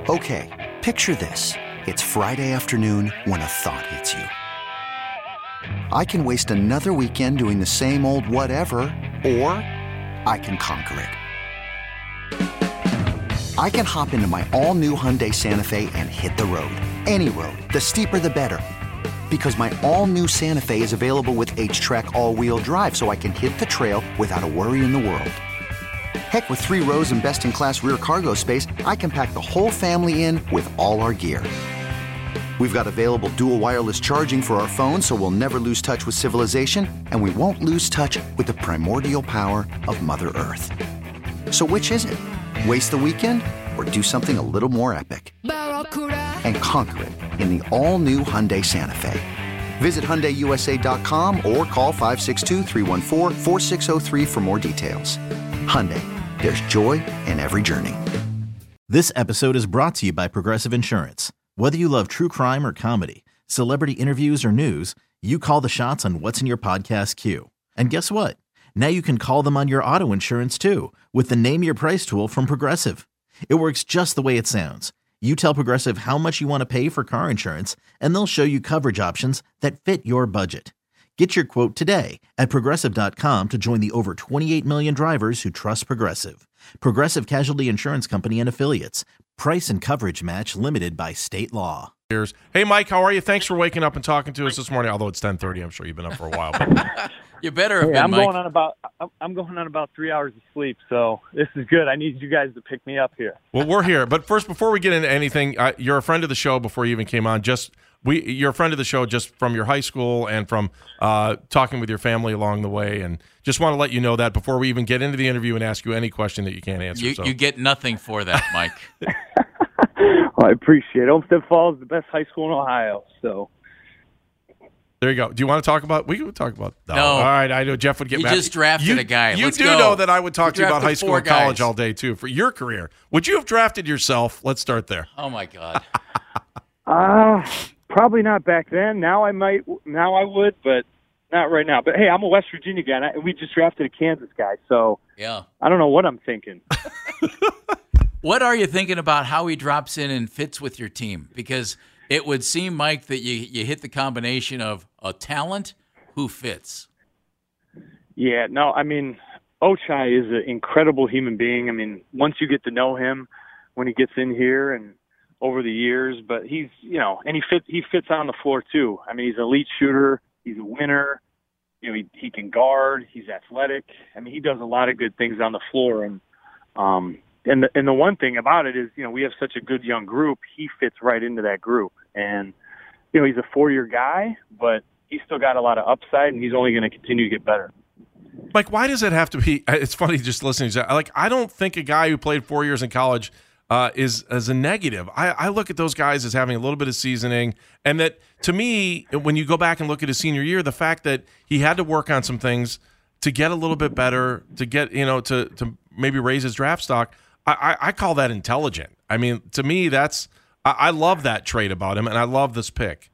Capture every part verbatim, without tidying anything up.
Okay, picture this. It's Friday afternoon when a thought hits you. I can waste another weekend doing the same old whatever, or I can conquer it. I can hop into my all-new Hyundai Santa Fe and hit the road. Any road. The steeper, the better. Because my all-new Santa Fe is available with H-Track all-wheel drive, so I can hit the trail without a worry in the world. Heck, with three rows and best-in-class rear cargo space, I can pack the whole family in with all our gear. We've got available dual wireless charging for our phones, so we'll never lose touch with civilization, and we won't lose touch with the primordial power of Mother Earth. So which is it? Waste the weekend or do something a little more epic? And conquer it in the all-new Hyundai Santa Fe. Visit Hyundai U S A dot com or call five six two, three one four, four six zero three for more details. Hyundai, there's joy in every journey. This episode is brought to you by Progressive Insurance. Whether you love true crime or comedy, celebrity interviews or news, you call the shots on what's in your podcast queue. And guess what? Now you can call them on your auto insurance too with the Name Your Price tool from Progressive. It works just the way it sounds. You tell Progressive how much you want to pay for car insurance, and they'll show you coverage options that fit your budget. Get your quote today at Progressive dot com to join the over twenty-eight million drivers who trust Progressive. Progressive Casualty Insurance Company and Affiliates. Price and coverage match limited by state law. Hey, Mike, how are you? Thanks for waking up and talking to us this morning, although it's ten thirty. I'm sure you've been up for a while. But... You better have hey, been, I'm Mike. going on about I'm going on about three hours of sleep, so this is good. I need you guys to pick me up here. Well, we're here, but first, before we get into anything, uh, you're a friend of the show. Before you even came on, just we you're a friend of the show just from your high school and from uh, talking with your family along the way, and just want to let you know that before we even get into the interview and ask you any question that you can't answer. You, so. you get nothing for that, Mike. Well, I appreciate it. Olmsted Falls is the best high school in Ohio, so. There you go. Do you want to talk about? We can talk about. No. no. All right. I know Jeff would get you mad. You just drafted you, a guy. You Let's do go. know that I would talk you to you about high school and guys. college all day too for your career. Would you have drafted yourself? Let's start there. Oh my God. uh probably not back then. Now I might. Now I would, but not right now. But hey, I'm a West Virginia guy, and I, we just drafted a Kansas guy, so yeah. I don't know what I'm thinking. What are you thinking about how he drops in and fits with your team? Because it would seem, Mike, that you you hit the combination of a talent who fits. Yeah, no, I mean, Ochai is an incredible human being. I mean, once you get to know him, when he gets in here and over the years, but he's, you know, and he fit he fits on the floor too. I mean, he's an elite shooter. He's a winner. You know, he he can guard. He's athletic. I mean, he does a lot of good things on the floor. And um, and the, and the one thing about it is, you know, we have such a good young group. He fits right into that group. And you know, he's a four-year guy, but he's still got a lot of upside, and he's only going to continue to get better. Like, why does it have to be? It's funny just listening to that. Like, I don't think a guy who played four years in college uh, is as a negative. I, I look at those guys as having a little bit of seasoning, and that to me, when you go back and look at his senior year, the fact that he had to work on some things to get a little bit better, to get you know to to maybe raise his draft stock, I, I, I call that intelligent. I mean, to me, that's I, I love that trait about him, and I love this pick.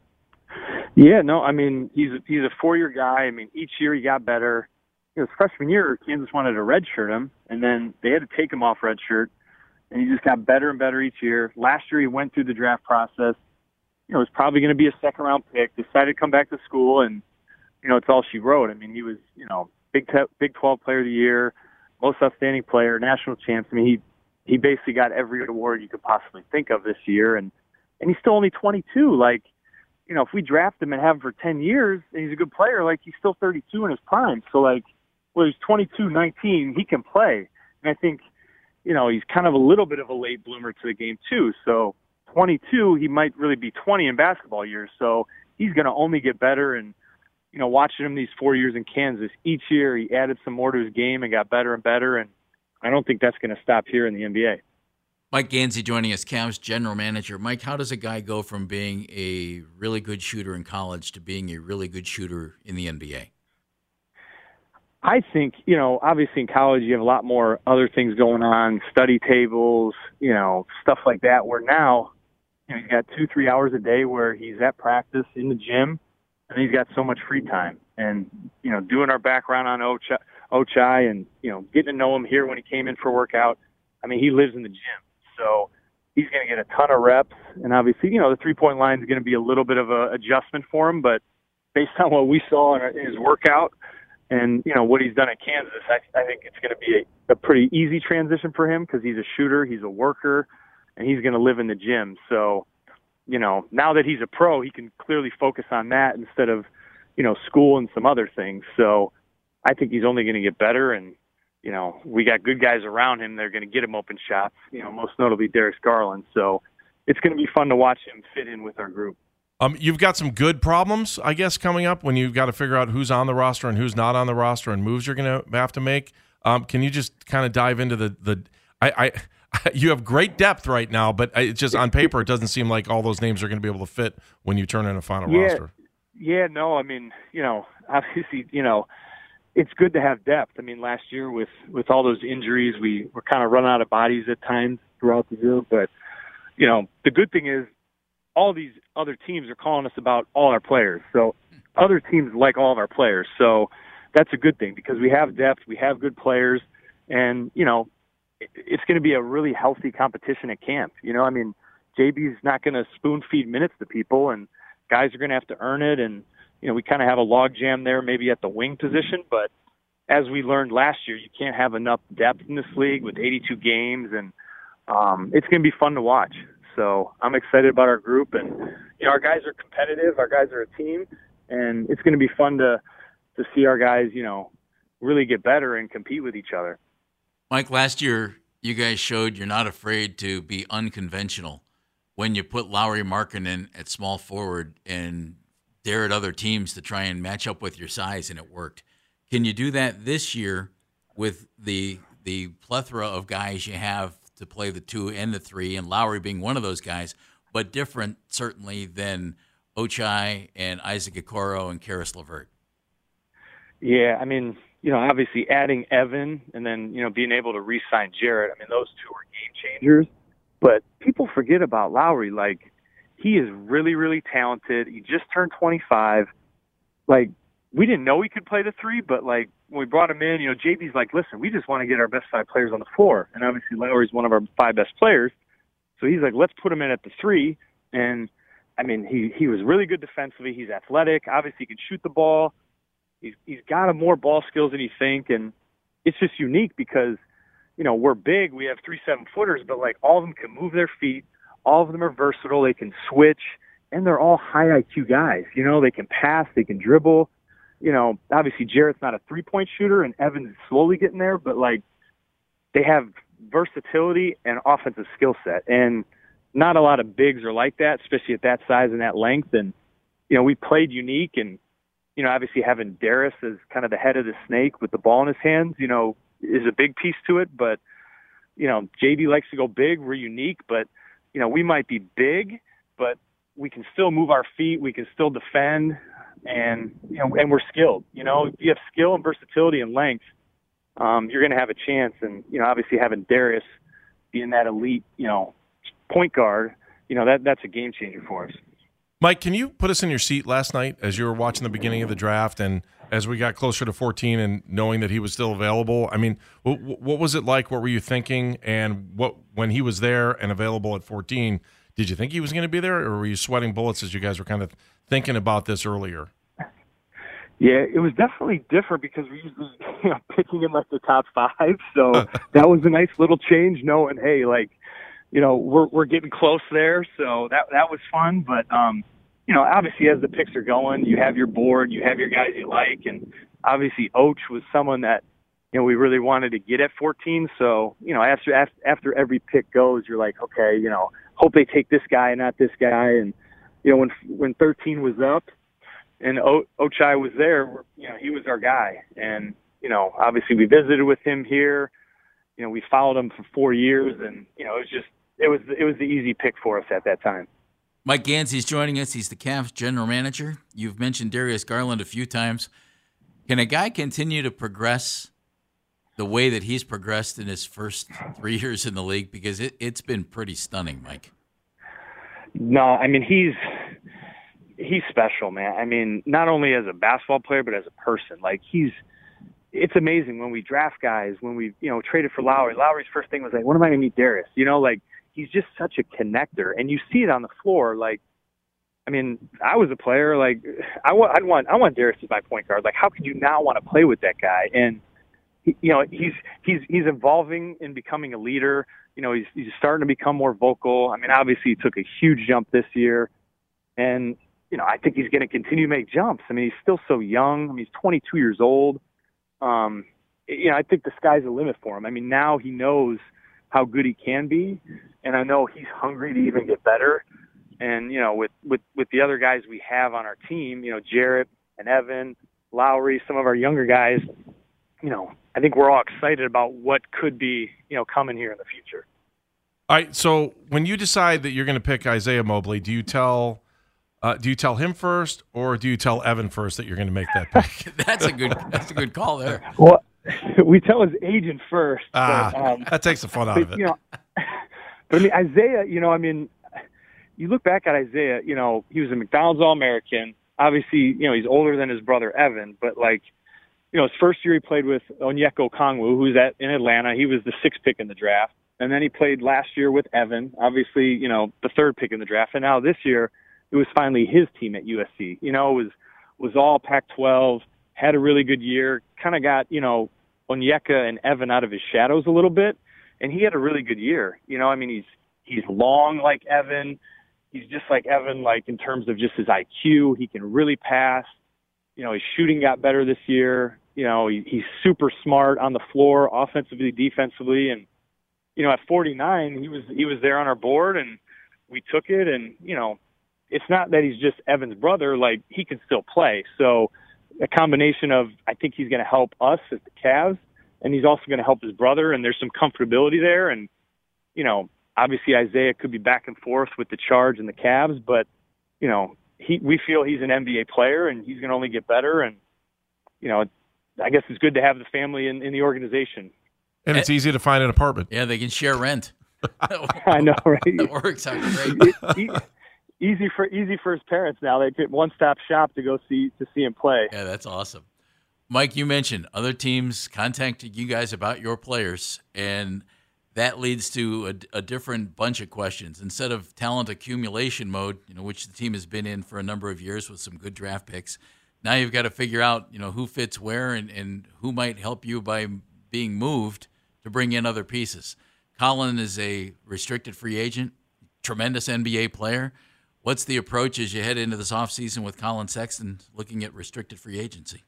Yeah, no, I mean, he's a, he's a four-year guy. I mean, each year he got better. You know, his freshman year, Kansas wanted to redshirt him, and then they had to take him off redshirt, and he just got better and better each year. Last year he went through the draft process. You know, it was probably going to be a second-round pick, decided to come back to school, and, you know, it's all she wrote. I mean, he was, you know, Big te- Big twelve Player of the Year, Most Outstanding Player, National Champs. I mean, he he basically got every award you could possibly think of this year, and, and he's still only twenty-two. Like, you know, if we draft him and have him for ten years and he's a good player, like, he's still thirty-two in his prime. So, like, well, he's twenty-two, nineteen, he can play. And I think, you know, he's kind of a little bit of a late bloomer to the game, too. So, twenty-two, he might really be twenty in basketball years. So, he's going to only get better. And, you know, watching him these four years in Kansas, each year he added some more to his game and got better and better. And I don't think that's going to stop here in the N B A. Mike Gansey joining us, Cavs general manager. Mike, how does a guy go from being a really good shooter in college to being a really good shooter in the N B A? I think, you know, obviously in college you have a lot more other things going on, study tables, you know, stuff like that, where now, you know, he's got two, three hours a day where he's at practice in the gym, and he's got so much free time. And, you know, doing our background on Ochai, Ochai and, you know, getting to know him here when he came in for a workout, I mean, he lives in the gym. So he's going to get a ton of reps, and obviously, you know, the three-point line is going to be a little bit of an adjustment for him, but based on what we saw in his workout and, you know, what he's done at Kansas, I, I think it's going to be a, a pretty easy transition for him because he's a shooter, he's a worker, and he's going to live in the gym. So, you know, now that he's a pro, he can clearly focus on that instead of, you know, school and some other things. So I think he's only going to get better, and, you know, we got good guys around him. They're going to get him open shots, you know, most notably Darius Garland. So it's going to be fun to watch him fit in with our group. Um, you've got some good problems, I guess, coming up when you've got to figure out who's on the roster and who's not on the roster and moves you're going to have to make. Um, can you just kind of dive into the the? I, I you have great depth right now, but it's just on paper it doesn't seem like all those names are going to be able to fit when you turn in a final yeah, roster. Yeah, no, I mean, you know, obviously, you know, it's good to have depth. I mean, last year with with all those injuries, we were kind of running out of bodies at times throughout the year. But you know, the good thing is, all these other teams are calling us about all our players. So other teams like all of our players. So that's a good thing because we have depth, we have good players, and, you know, it's going to be a really healthy competition at camp. You know, I mean, J B's not going to spoon feed minutes to people, and guys are going to have to earn it. And, you know, we kind of have a log jam there maybe at the wing position, but as we learned last year, you can't have enough depth in this league with eighty-two games, and um, it's going to be fun to watch. So I'm excited about our group, and you know, our guys are competitive. Our guys are a team, and it's going to be fun to to see our guys, you know, really get better and compete with each other. Mike, last year you guys showed you're not afraid to be unconventional when you put Lauri Markkanen at small forward and dare at other teams to try and match up with your size, and it worked. Can you do that this year with the the plethora of guys you have to play the two and the three, and Lauri being one of those guys, but different certainly than Ochai and Isaac Okoro and Karis LeVert? Yeah, I mean, you know, obviously adding Evan and then, you know, being able to re-sign Jarrett, I mean, those two are game changers. But people forget about Lauri. Like, he is really, really talented. He just turned twenty-five. Like, we didn't know he could play the three, but, like, when we brought him in, you know, J B's like, listen, we just want to get our best five players on the floor. And obviously Lauri's one of our five best players. So he's like, let's put him in at the three. And, I mean, he, he was really good defensively. He's athletic. Obviously he can shoot the ball. He's, he's got a more ball skills than you think. And it's just unique because, you know, we're big. We have three seven-footers, but, like, all of them can move their feet. All of them are versatile. They can switch. And they're all high I Q guys. You know, they can pass. They can dribble. You know, obviously Jarrett's not a three-point shooter, and Evans is slowly getting there, but, like, they have versatility and offensive skill set. And not a lot of bigs are like that, especially at that size and that length. And, you know, we played unique, and, you know, obviously having Darius as kind of the head of the snake with the ball in his hands, you know, is a big piece to it. But, you know, J B likes to go big. We're unique, but, you know, we might be big, but we can still move our feet. We can still defend. And, you know, and we're skilled, you know, if you have skill and versatility and length, um, you're going to have a chance. And, you know, obviously having Darius being that elite, you know, point guard, you know, that that's a game changer for us. Mike, can you put us in your seat last night as you were watching the beginning of the draft and as we got closer to fourteen and knowing that he was still available? I mean, what, what was it like? What were you thinking? And what when he was there and available at fourteen, did you think he was going to be there, or were you sweating bullets as you guys were kind of thinking about this earlier? Yeah, it was definitely different because we usually, you know, picking in like the top five. So that was a nice little change knowing, hey, like, you know, we're we're getting close there. So that that was fun. But, um, you know, obviously as the picks are going, you have your board, you have your guys you like. And obviously Och was someone that, you know, we really wanted to get at fourteen. So, you know, after after every pick goes, you're like, okay, you know, hope they take this guy and not this guy. And, you know, when when thirteen was up, and o- Ochai was there, you know, he was our guy. And, you know, obviously we visited with him here. You know, we followed him for four years, and, you know, it was just, it was, it was the easy pick for us at that time. Mike Gansey's joining us. He's the Cavs general manager. You've mentioned Darius Garland a few times. Can a guy continue to progress the way that he's progressed in his first three years in the league? Because it, it's been pretty stunning, Mike. No, I mean, he's, he's special, man. I mean, not only as a basketball player, but as a person. Like, he's, it's amazing when we draft guys, when we, you know, traded for Lauri. Lauri's first thing was like, when am I going to meet Darius? You know, like, he's just such a connector, and you see it on the floor. Like, I mean, I was a player. Like, I want, I'd want, I want Darius as my point guard. Like, how could you not want to play with that guy? And he, you know, he's he's he's evolving and becoming a leader. You know, he's he's starting to become more vocal. I mean, obviously, he took a huge jump this year, and you know, I think he's going to continue to make jumps. I mean, he's still so young. I mean, he's twenty-two years old. Um, you know, I think the sky's the limit for him. I mean, now he knows how good he can be, and I know he's hungry to even get better. And, you know, with, with, with the other guys we have on our team, you know, Jarrett and Evan, Lowry, some of our younger guys, you know, I think we're all excited about what could be, you know, coming here in the future. All right, so when you decide that you're going to pick Isaiah Mobley, do you tell uh, do you tell him first, or do you tell Evan first that you're going to make that pick? That's a good that's a good call there. Well, we tell his agent first. Ah, but, um, that takes the fun out but, of it. You know, but I mean, Isaiah, you know, I mean, you look back at Isaiah, you know, he was a McDonald's All-American. Obviously, you know, he's older than his brother Evan, but like, you know, his first year he played with Onyeka Okongwu, who's at in Atlanta. He was the sixth pick in the draft. And then he played last year with Evan, obviously, you know, the third pick in the draft. And now this year, it was finally his team at U S C. You know, it was was all Pac twelve, had a really good year, kind of got, you know, Onyeka and Evan out of his shadows a little bit. And he had a really good year. You know, I mean, he's he's long like Evan. He's just like Evan, like in terms of just his I Q. He can really pass. You know, his shooting got better this year. You know, he, he's super smart on the floor, offensively, defensively. And, you know, at forty-nine, he was he was there on our board, and we took it. And, you know, it's not that he's just Evan's brother. Like, he can still play. So a combination of, I think he's going to help us as the Cavs, and he's also going to help his brother, and there's some comfortability there. And, you know, obviously Isaiah could be back and forth with the Charge and the Cavs, but, you know, he we feel he's an N B A player, and he's going to only get better. And, you know, I guess it's good to have the family in, in the organization. And it's easy to find an apartment. Yeah, they can share rent. I know, right? That works out great. e- easy for easy for his parents now. They get one-stop shop to go see to see him play. Yeah, that's awesome. Mike, you mentioned other teams contacted you guys about your players, and that leads to a, a different bunch of questions. Instead of talent accumulation mode, you know, which the team has been in for a number of years with some good draft picks, now you've got to figure out, you know, who fits where and, and who might help you by being moved to bring in other pieces. Colin is a restricted free agent, tremendous N B A player. What's the approach as you head into this offseason with Colin Sexton looking at restricted free agency?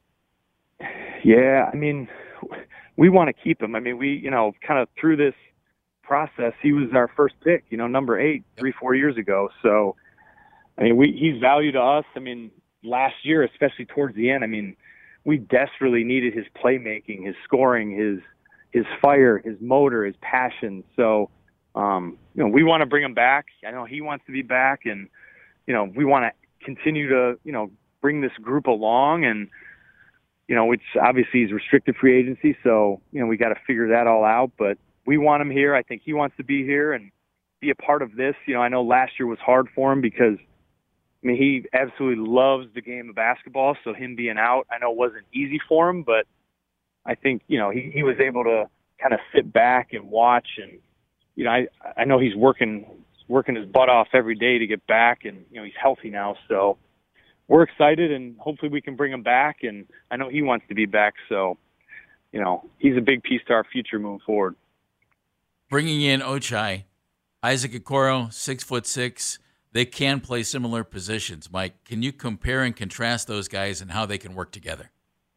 Yeah, I mean, we want to keep him. I mean, we, you know, kind of through this process, he was our first pick, you know, number eight, three, four years ago. So, I mean, we he's value to us. I mean, last year, especially towards the end, I mean, we desperately needed his playmaking, his scoring, his his fire, his motor, his passion. So, um, you know, we want to bring him back. I know he wants to be back, and, you know, we want to continue to, you know, bring this group along. And, you know, which obviously is restricted free agency. So, you know, we got to figure that all out. But we want him here. I think he wants to be here and be a part of this. You know, I know last year was hard for him because, I mean, he absolutely loves the game of basketball. So him being out, I know wasn't easy for him, but I think, you know, he, he was able to kind of sit back and watch. And, you know, I, I know he's working, working his butt off every day to get back, and, you know, he's healthy now. So we're excited, and hopefully we can bring him back. And I know he wants to be back. So, you know, he's a big piece to our future moving forward. Bringing in Ochai, Isaac Okoro, six foot six, they can play similar positions. Mike, can you compare and contrast those guys and how they can work together?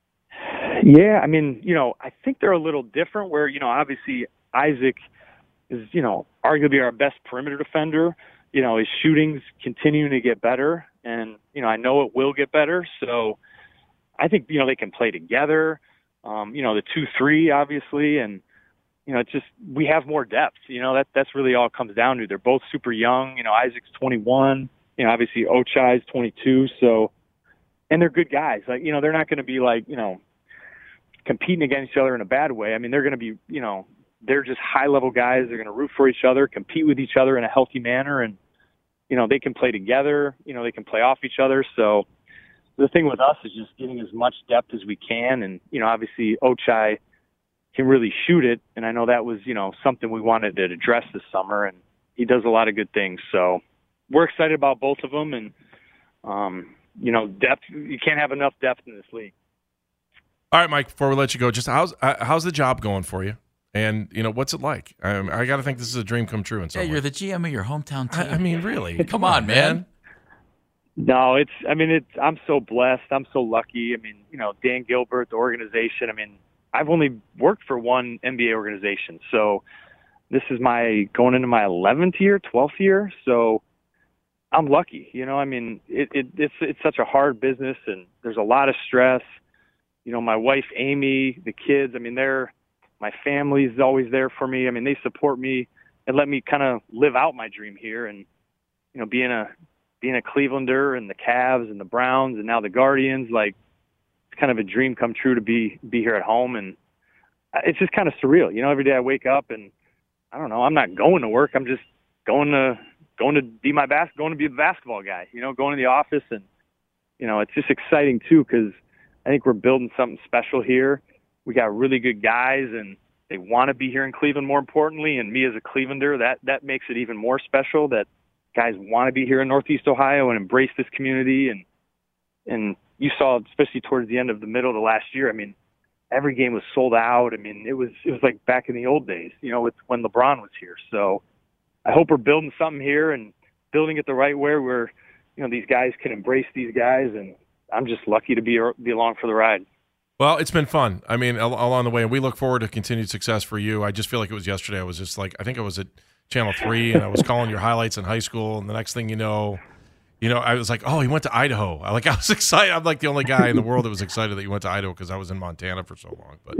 Yeah, I mean, you know, I think they're a little different where, you know, obviously Isaac is, you know, arguably our best perimeter defender. You know, his shooting's continuing to get better, and, you know, I know it will get better. So I think, you know, they can play together. Um, you know, the two three, obviously, and, you know, it's just we have more depth. You know, that that's really all it comes down to. They're both super young. You know, Isaac's twenty-one. You know, obviously Ochai's twenty-two. So, and they're good guys. Like, you know, they're not going to be like, you know, competing against each other in a bad way. I mean, they're going to be, you know, they're just high-level guys. They're going to root for each other, compete with each other in a healthy manner, and, you know, they can play together. You know, they can play off each other. So the thing with us is just getting as much depth as we can, and, you know, obviously Ochai can really shoot it, and I know that was, you know, something we wanted to address this summer, and, he does a lot of good things. So we're excited about both of them. And, um, you know, depth, you can't have enough depth in this league. All right, Mike, before we let you go, just how's uh, how's the job going for you? And, you know, what's it like? I, I got to think this is a dream come true in some Yeah, way. you're the G M of your hometown team. I, I mean, really. Come on, man. No, it's, I mean, it's, I'm so blessed. I'm so lucky. I mean, you know, Dan Gilbert, the organization, I mean, I've only worked for one N B A organization. So this is my, going into my eleventh year, twelfth year. So I'm lucky, you know, I mean, it, it, it's, it's such a hard business and there's a lot of stress. You know, my wife, Amy, the kids, I mean, they're, my family's always there for me. I mean, they support me and let me kind of live out my dream here. And, you know, being a, being a Clevelander and the Cavs and the Browns and now the Guardians, like it's kind of a dream come true to be, be here at home. And it's just kind of surreal. You know, every day I wake up and I don't know, I'm not going to work. I'm just going to, going to be my bas- going to be a basketball guy, you know, going to the office. And, you know, it's just exciting too, because I think we're building something special here. We got really good guys and they want to be here in Cleveland, more importantly. And me as a Clevelander, that, that makes it even more special that guys want to be here in Northeast Ohio and embrace this community. And, and you saw, especially towards the end of the middle of the last year, I mean, every game was sold out. I mean, it was, it was like back in the old days, you know, with when LeBron was here. So I hope we're building something here and building it the right way where, you know, these guys can embrace these guys. And I'm just lucky to be, be along for the ride. Well, it's been fun. I mean, al- along the way, and we look forward to continued success for you. I just feel like it was yesterday. I was just like, I think I was at Channel three, and I was calling your highlights in high school, and the next thing you know, you know, I was like, oh, he went to Idaho. I like, I was excited. I'm like the only guy in the world that was excited that you went to Idaho because I was in Montana for so long. But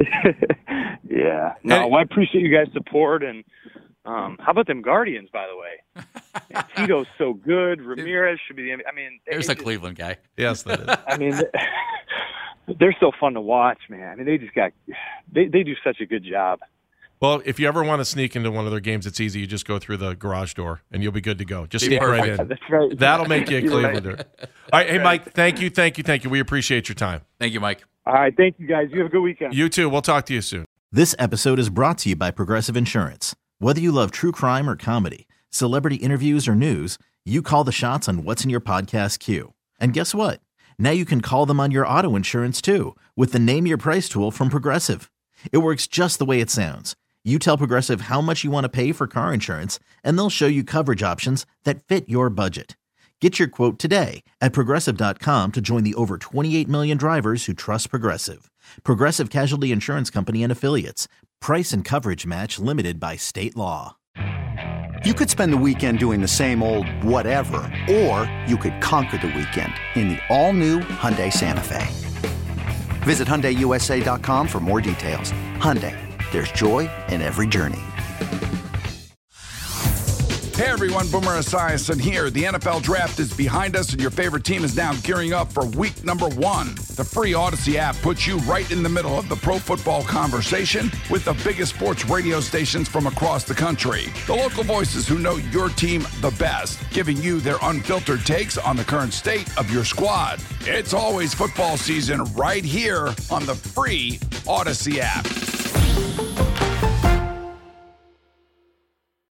yeah, no, well, I appreciate you guys' support, and um, how about them Guardians, by the way? And Tito's so good. Ramirez should be the. I mean, there's a Cleveland guy. Yes, that is. I mean. They're so fun to watch, man. I mean, they just got they, – they do such a good job. Well, if you ever want to sneak into one of their games, it's easy. You just go through the garage door, and you'll be good to go. Just sneak right in. That's right. That'll make you a Clevelander. All right, hey, Mike, thank you, thank you, thank you. We appreciate your time. Thank you, Mike. All right, thank you, guys. You have a good weekend. You too. We'll talk to you soon. This episode is brought to you by Progressive Insurance. Whether you love true crime or comedy, celebrity interviews or news, you call the shots on what's in your podcast queue. And guess what? Now you can call them on your auto insurance too with the Name Your Price tool from Progressive. It works just the way it sounds. You tell Progressive how much you want to pay for car insurance, and they'll show you coverage options that fit your budget. Get your quote today at Progressive dot com to join the over twenty-eight million drivers who trust Progressive. Progressive Casualty Insurance Company and Affiliates. Price and coverage match limited by state law. You could spend the weekend doing the same old whatever, or you could conquer the weekend in the all-new Hyundai Santa Fe. Visit Hyundai U S A dot com for more details. Hyundai, there's joy in every journey. Hey everyone, Boomer Esiason here. The N F L Draft is behind us and your favorite team is now gearing up for week number one. The free Odyssey app puts you right in the middle of the pro football conversation with the biggest sports radio stations from across the country. The local voices who know your team the best, giving you their unfiltered takes on the current state of your squad. It's always football season right here on the free Odyssey app.